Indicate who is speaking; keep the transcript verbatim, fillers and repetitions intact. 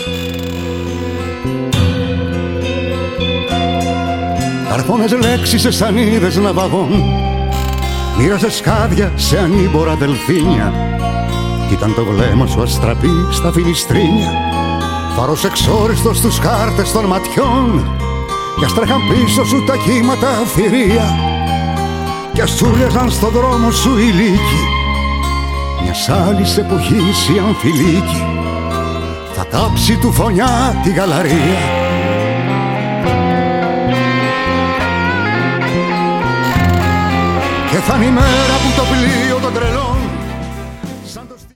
Speaker 1: Καρφώνες λέξεις σε σανίδες ναυαγών, μοίραζε σκάδια σε ανήμπορα δελφίνια. Κι ήταν το βλέμμα σου αστραπή στα φιλιστρίνια, φάρος εξόριστος στους χάρτες των ματιών. Κι ας τρέχαν πίσω σου τα κύματα θηρία, κι ας τσούριαζαν στον δρόμο σου οι λύκοι μιας άλλης εποχής η αμφιλίκη. Θα κάψει του φωνιά τη γαλαρία. Και θα είναι η μέρα που το πλοίο